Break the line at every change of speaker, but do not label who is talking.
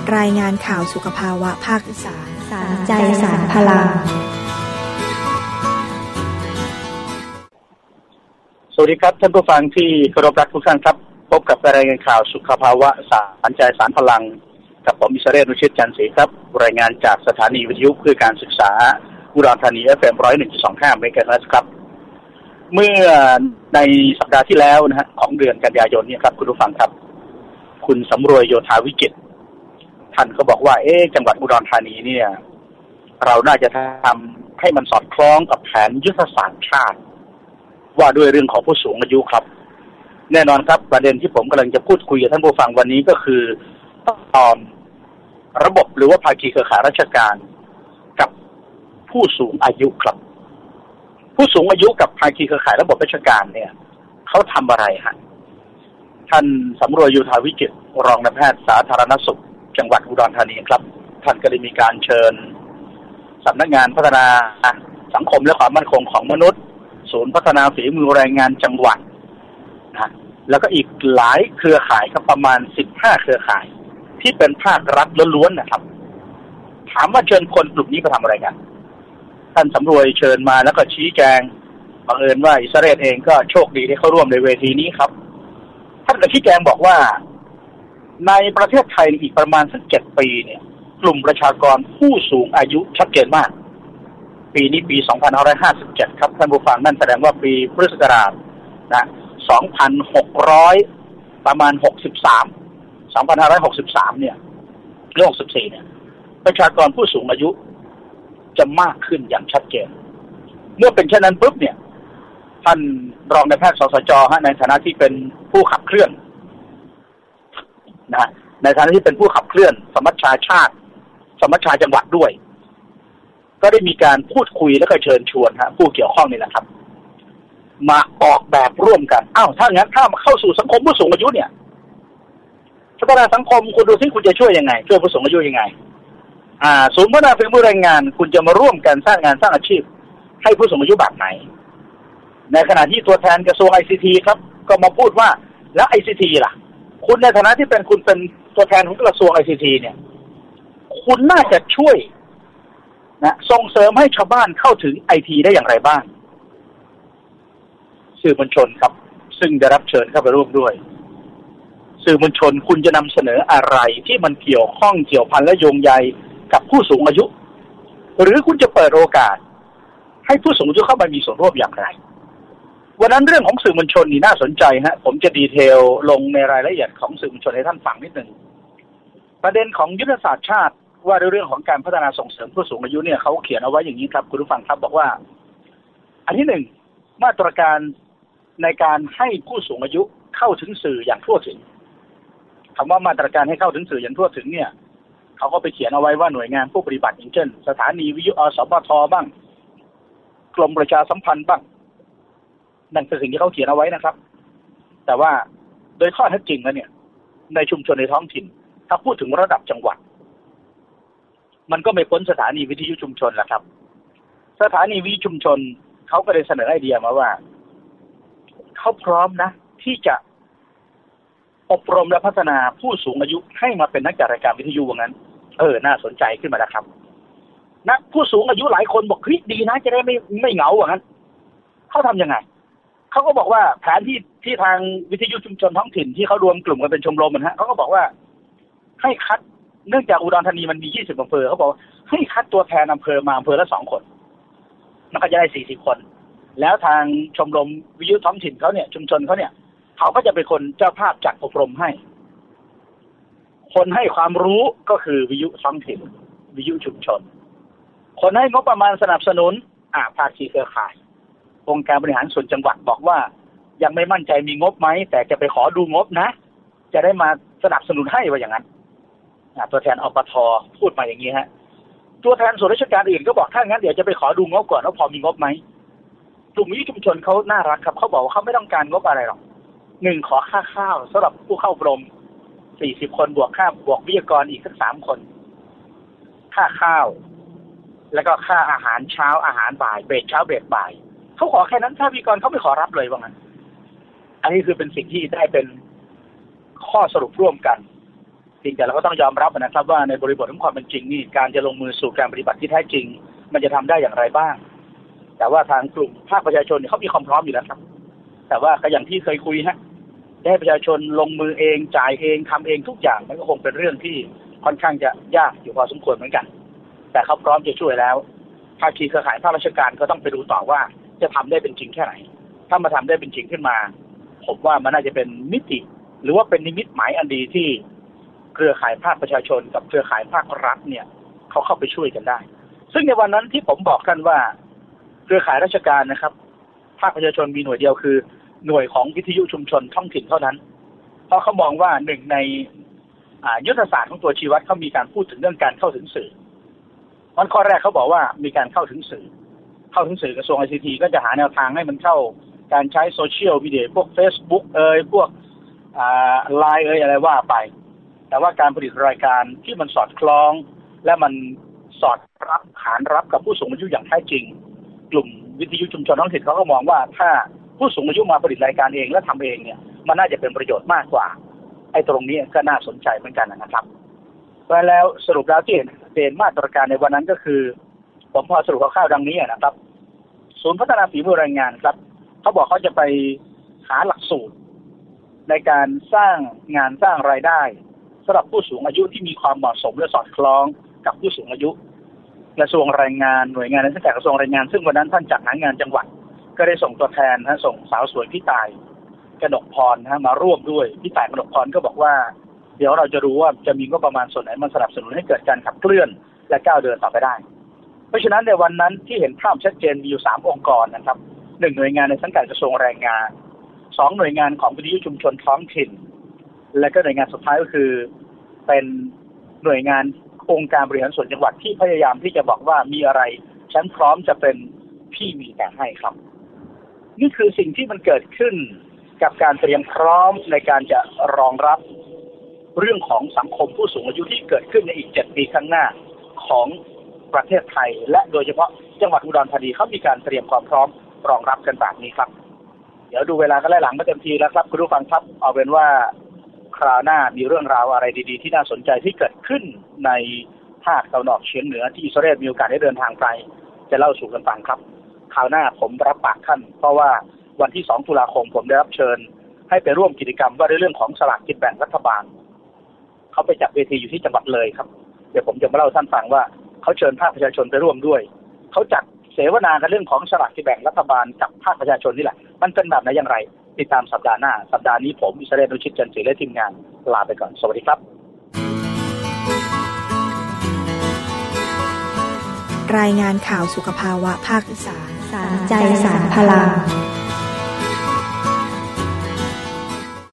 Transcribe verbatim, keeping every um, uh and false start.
รายงานข่าวสุขภาวะภาคอีสานสารใจสารพลัง
สวัสดีครับท่านผู้ฟังที่เคารพรักทุกท่านครับพบกับรายงานข่าวสุขภาวะสารใจสารพลังกับผมอิสราเอล นุชิตจันทร์ศรีครับรายงานจากสถานีวิทยุเพื่อการศึกษาอุดรธานี เอฟ เอ็ม หนึ่งร้อยเอ็ดจุดสองห้า เมกะเฮิรตซ์ครับเมื่อในสัปดาห์ที่แล้วนะฮะของเดือนกันยายนเนี่ยครับคุณผู้ฟังครับคุณสำรวยโยธาวิจิตรท่านก็บอกว่าเอ๊ะจังหวัดอุดรธานีเนี่ยเราน่าจะทำให้มันสอดคล้องกับแผนยุทธศาสตร์ชาติว่าด้วยเรื่องของผู้สูงอายุครับแน่นอนครับประเด็นที่ผมกำลังจะพูดคุยกับท่านผู้ฟังวันนี้ก็คือตอนระบบหรือว่าภาคีเครือข่ายราชการกับผู้สูงอายุครับผู้สูงอายุกับภาคีเครือข่ายระบบราชการเนี่ยเขาทำอะไรฮะท่านสำรวยโยธาวิจิตรรองนายแพทย์สาธารณสุขจังหวัดอุดรธานีครับท่านก็ได้มีการเชิญสำนักงานพัฒนาสังคมและความมั่นคงของมนุษย์ศูนย์พัฒนาฝีมือแรงงานจังหวัดนะแล้วก็อีกหลายเครือข่ายครับประมาณสิบห้าเครือข่ายที่เป็นภาครัฐล้วนๆนะครับถามว่าเชิญคนกลุ่มนี้ไปทำอะไรกันท่านสำรวยเชิญมาแล้วก็ชี้แจงบังเอิญว่าอิสราเอลเองก็โชคดีได้เข้าร่วมในเวทีนี้ครับท่านก็ชี้แจงบอกว่าในประเทศไทยอีกประมาณสักเจ็ดปีเนี่ยกลุ่มประชากรผู้สูงอายุชัดเจนมากปีนี้ปีสองพันห้าร้อยห้าสิบเจ็ดครับท่านผู้ฟังนั่นแสดงว่าปีพุทธศักราชนะสองพันหกร้อยประมาณหกสิบสาม สองพันห้าร้อยหกสิบสามเนี่ยหรือหกสิบสี่เนี่ยประชากรผู้สูงอายุจะมากขึ้นอย่างชัดเจนเมื่อเป็นเช่นนั้นปุ๊บเนี่ยท่านรองนายแพทย์สสจฮะในฐานะที่เป็นผู้ขับเคลื่อนนะในฐานะที่เป็นผู้ขับเคลื่อนสมัชชาชาติสมัชชาจังหวัดด้วยก็ได้มีการพูดคุยและก็เชิญชวนฮะผู้เกี่ยวข้องนี่นะครับมาออกแบบร่วมกันอ้าวถ้างั้นถ้ามาเข้าสู่สังคมผู้สูงอายุเนี่ยพัฒนาสังคมคุณดูซิคุณจะช่วยยังไงช่วยผู้สูงอายุยังไงอ่าศูนย์พัฒนาฝีมือแรงงานคุณจะมาร่วมกันสร้างงานสร้างอาชีพให้ผู้สูงอายุแบบไหนในขณะที่ตัวแทนกระทรวง ไอ ซี ที ครับก็มาพูดว่าแล้ว ไอ ซี ที ล่ะคุณในฐานะที่เป็นคุณเป็นตัวแทนของกระทรวง ไอ ซี ที เนี่ยคุณน่าจะช่วยนะส่งเสริมให้ชาวบ้านเข้าถึง ไอ ที ได้อย่างไรบ้างสื่อมวลชนครับซึ่งได้รับเชิญเข้าไปร่วมด้วยสื่อมวลชนคุณจะนำเสนออะไรที่มันเกี่ยวข้องเกี่ยวพันและโยงใยกับผู้สูงอายุหรือคุณจะเปิดโอกาสให้ผู้สูงอายุเข้ามามีส่วนร่วมอย่างไรวันนั้นเรื่องของสื่อมวลชนนี่น่าสนใจฮะผมจะดีเทลลงในรายละเอียดของสื่อมวลชนให้ท่านฟังนิดหนึ่งประเด็นของยุทธศาสตร์ชาติว่าในเรื่องของการพัฒนาส่งเสริมผู้สูงอายุเนี่ยเขาเขียนเอาไว้อย่างนี้ครับคุณผู้ฟังครับบอกว่าอันที่หนึ่งมาตรการในการให้ผู้สูงอายุเข้าถึงสื่ออย่างทั่วถึงคำว่ามาตรการให้เข้าถึงสื่ออย่างทั่วถึงเนี่ยเขาก็ไปเขียนเอาไว้ว่าหน่วยงานผู้ปฏิบัติอย่างเช่นสถานีวิทยุอสมทบ้างกรมประชาสัมพันธ์บ้างนั่นคือสิ่งที่เขาเขียนเอาไว้นะครับแต่ว่าโดยข้อเท็จจริงแล้วเนี่ยในชุมชนในท้องถิ่นถ้าพูดถึงระดับจังหวัดมันก็ไม่พ้นสถานีวิทยุชุมชนแหละครับสถานีวิทยุชุมชนเขาก็ได้เสนอไอเดียมาว่าเขาพร้อมนะที่จะอบรมและพัฒนาผู้สูงอายุให้มาเป็นนักจัดรายการวิทยุว่างั้นเออน่าสนใจขึ้นมาแล้วครับนักผู้สูงอายุหลายคนบอกเฮ้ยดีนะจะได้ไม่ไม่เหงาว่างั้นเขาทำยังไงเขาก็บอกว่าแผนที่ที่ทางวิทยุชุมชนท้องถิ่นที่เขารวมกลุ่มกันเป็นชมรมมันฮะเขาก็บอกว่าให้คัดเนื่องจากอุดรธานีมันมียี่สิบอำเภอเขาบอกให้คัดตัวแทนอำเภอมาอำเภอละสองคนมันก็จะได้สี่สิบคนแล้วทางชมรมวิทยุท้องถิ่นเขาเนี่ยชุมชนเขาเนี่ยเขาก็จะเป็นคนเจ้าภาพจัดอบรมให้คนให้ความรู้ก็คือวิทยุท้องถิ่นวิทยุชุมชนคนให้งบประมาณสนับสนุนอ่าภาคีเครือข่ายองค์การบริหารส่วนจังหวัดบอกว่ายังไม่มั่นใจมีงบไหมแต่จะไปขอดูงบนะจะได้มาสนับสนุนให้ว่าอย่างนั้นตัวแทนอปท.พูดมาอย่างนี้ฮะตัวแทนส่วนราชการอื่นก็บอกถ้างั้นเดี๋ยวจะไปขอดูงบก่อนว่าพอมีงบไหมกลุ่มวิทยุชุมชนเขาน่ารักครับเขาบอกว่าเขาไม่ต้องการงบอะไรหรอกหนึ่งขอค่าข้าวสำหรับผู้เข้าอบรมสี่สิบคนบวกค่าบวกวิทยากรอีกสักสามคนค่าข้าวแล้วก็ค่าอาหารเช้าอาหารบ่ายเบรกเช้าเบรกบ่ายเขาขอแค่นั้นถ้าวิทยากรเขาไม่ขอรับเลยว่างั้นอันนี้คือเป็นสิ่งที่ได้เป็นข้อสรุปร่วมกันจริงแต่เราก็ต้องยอมรับนะครับว่าในบริบทของความเป็นจริงนี่การจะลงมือสู่การปฏิบัติที่แท้จริงมันจะทำได้อย่างไรบ้างแต่ว่าทางกลุ่มภาคประชาชนเขามีความพร้อมอยู่แล้วครับแต่ว่าก็อย่างที่เคยคุยฮะให้ประชาชนลงมือเองจ่ายเองทำเองทุกอย่างมันก็คงเป็นเรื่องที่ค่อนข้างจะยากอยู่พอสมควรเหมือนกันแต่เขาพร้อมจะช่วยแล้วภาคีเครือข่ายภาคราชการก็ต้องไปดูต่อว่าจะทำได้เป็นจริงแค่ไหนถ้ามาทำได้เป็นจริงขึ้นมาผมว่ามันน่าจะเป็นมิติหรือว่าเป็นนิมิตหมายอันดีที่เครือข่ายภาคประชาชนกับเครือข่ายภาครัฐเนี่ยเขาเข้าไปช่วยกันได้ซึ่งในวันนั้นที่ผมบอกท่านว่าเครือข่ายราชการนะครับภาคประชาชนมีหน่วยเดียวคือหน่วยของวิทยุชุมชนท้องถิ่นเท่านั้นเพราะเขามองว่าหนึ่งในยุทธศาสตร์ของตัวชีวัดเขามีการพูดถึงเรื่องการเข้าถึงสื่อวันข้อแรกเขาบอกว่ามีการเข้าถึงสื่อเข้าถึงสื่อกระทรวง ไอ ซี ที ก็จะหาแนวทางให้มันเข้าการใช้โซเชียลมีเดียพวก Facebook เอ่ยพวกไลน์เอ่ยอะไรว่าไปแต่ว่าการผลิตรายการที่มันสอดคล้องและมันสอดรับขานรับกับผู้สูงอายุอย่างแท้จริงกลุ่มวิทยุชุมชนท้องถิ่นเขาก็มองว่าถ้าผู้สูงอายุมาผลิตรายการเองและทำเองเนี่ยมันน่าจะเป็นประโยชน์มากกว่าไอ้ตรงนี้ก็น่าสนใจเหมือนกันนะครับเพราะแล้วสรุปแล้วที่เห็นเป็นมาตรการในวันนั้นก็คือผมพอสรุปคร่าวๆดังนี้นะครับศูนย์พัฒนาฝีมือแรงงานครับเขาบอกเขาจะไปหาหลักสูตรในการสร้างงานสร้างรายได้สำหรับผู้สูงอายุที่มีความเหมาะสมและสอดคล้องกับผู้สูงอายุกระทรวงแรงงานหน่วยงานในสังกัดกระทรวงแรงงานซึ่งวันนั้นท่านจัดหางานจังหวัดก็ได้ส่งตัวแทนนะส่งสาวสวยพี่ตายกนกพรนะมาร่วมด้วยพี่ตายกนกพรก็บอกว่าเดี๋ยวเราจะรู้ว่าจะมีงบประมาณส่วนไหนมาสนับสนุนให้เกิดการขับเคลื่อนและก้าวเดินต่อไปได้เพราะฉะนั้นในวันนั้นที่เห็นภาพชัดเจนมีอยู่สามองค์กรนะครับหนึ่งหน่วยงานในสังกัดกระทรวงแรงงานสองหน่วยงานของวิทยุชุมชนท้องถิ่นและก็หน่วยงานสุดท้ายก็คือเป็นหน่วยงานองค์การบริหารส่วนจังหวัดที่พยายามที่จะบอกว่ามีอะไรฉันพร้อมจะเป็นพี่มีแต่ให้ครับนี่คือสิ่งที่มันเกิดขึ้นกับการเตรียมพร้อมในการจะรองรับเรื่องของสังคมผู้สูงอายุที่เกิดขึ้นในอีกเจ็ดปีข้างหน้าของประเทศไทยและโดยเฉพาะจังหวัดอุดรธานีเขามีการเตรียมความพร้อมรองรับกันแบบนี้ครับเดี๋ยวดูเวลาก็ไล่หลังมาเต็มทีแล้วครับคุณผู้ฟังครับเอาเป็นว่าคราวหน้ามีเรื่องราวอะไรดีๆที่น่าสนใจที่เกิดขึ้นในภาคตะวันออกเฉียงเหนือที่อิสราเอลมีโอกาสได้เดินทางไปจะเล่าสู่กันฟังครับคราวหน้าผมรับปากท่านเพราะว่าวันที่สองตุลาคมผมได้รับเชิญให้ไปร่วมกิจกรรมว่าด้วยเรื่องของสลากกินแบ่งรัฐบาลเขาไปจัดเวทีอยู่ที่จังหวัดเลยครับเดี๋ยวผมจะมาเล่าท่านฟังว่าเขาเชิญภาคประชาชนไปร่วมด้วยเขาจัดเสวนากันเรื่องของสลากกินแบ่งรัฐบาลกับภาคประชาชนนี่แหละมันเป็นแบบไหนอย่างไรติดตามสัปดาห์หน้าสัปดาห์นี้ผมอิสราเอลนุชิตจันทร์ศรีและทีมงานลาไปก่อนสวัสดีครับ
รายงานข่าวสุขภาวะภาคอีสานสารใจสารพลัง